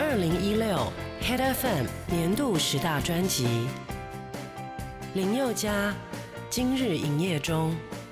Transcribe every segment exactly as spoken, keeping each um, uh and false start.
二零一六 Hit F M 年度十大专辑，林宥嘉今日营业中。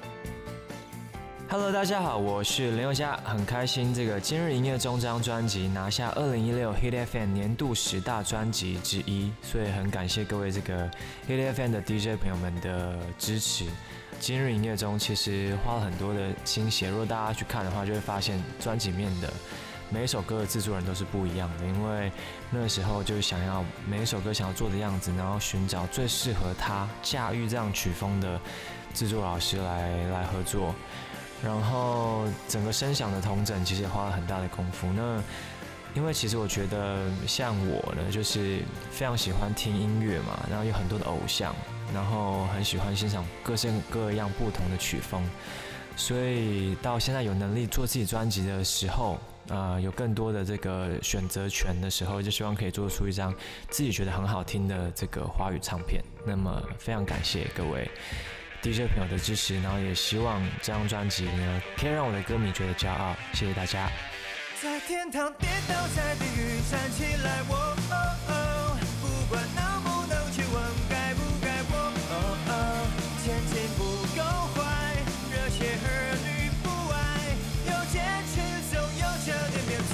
Hello， 大家好，我是林宥嘉，很开心这个今日营业中这张专辑拿下二零一六 Hit F M 年度十大专辑之一，所以很感谢各位这个 Hit F M 的 D J 朋友们的支持。今日营业中其实花了很多的心血，如果大家去看的话，就会发现专辑面的每一首歌的制作人都是不一样的，因为那个时候就是想要每一首歌想要做的样子，然后寻找最适合他驾驭这样曲风的制作老师来来合作，然后整个声响的统整其实也花了很大的功夫。那因为其实我觉得像我呢，就是非常喜欢听音乐嘛，然后有很多的偶像，然后很喜欢欣赏各式各样不同的曲风，所以到现在有能力做自己专辑的时候，呃，有更多的这个选择权的时候，就希望可以做出一张自己觉得很好听的这个华语唱片。那么非常感谢各位 D J 朋友的支持，然后也希望这张专辑呢，可以让我的歌迷觉得骄傲。谢谢大家。 在天堂跌倒，在地狱站起来，我、哦哦、不管能不能去问该不该我、哦哦、前进不够坏，热血儿女不爱，有坚持总有这点点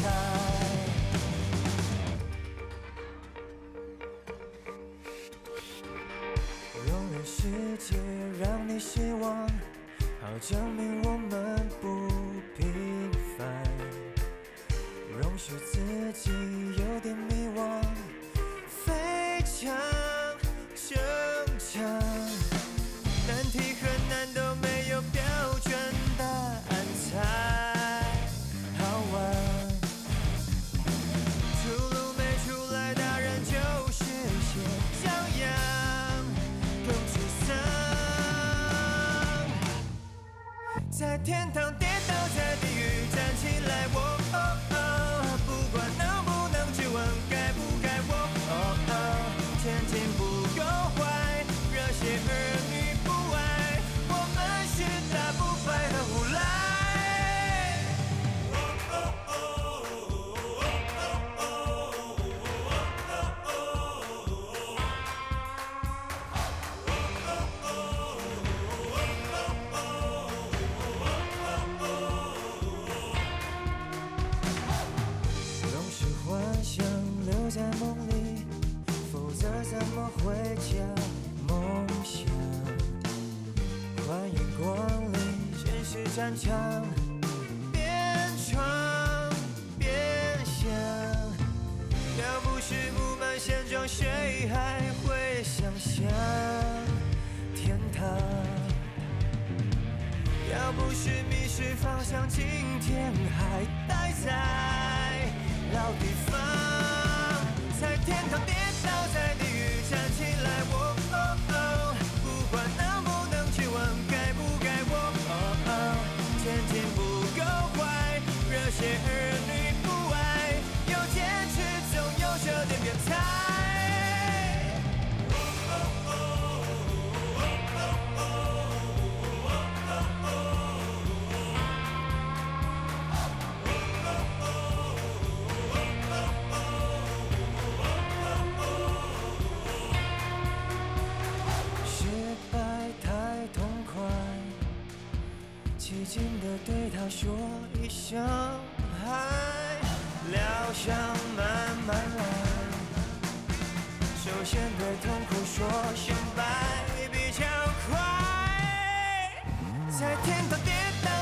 彩。容忍世界让你失望，好证明我们不平凡，容许自己有点迷惘，非常正常。难题很难都没有标准答案才好玩，出路没出来，大人就是先张扬更沮丧。在天堂跌倒，在地狱站起来，我、哦哦、不管能不能去问该不该我、哦哦、前进不够坏，热血儿女不爱，我们是打不败的无赖。容许幻想留在梦里，否则怎么会叫梦想？欢迎光临现实战场，边闯边想，要不是不满现状，谁还会想象天堂？要不是迷失方向，今天还待在老地方。在天堂跌倒，在地狱站起来，我、哦哦、不管能不能去问该不该我、哦哦、前进不够坏，热血儿女不爱，有坚持总有这点点彩。寂静地对他说一声嗨，疗伤慢慢来，首先对痛苦说声拜比较快。在天堂跌倒，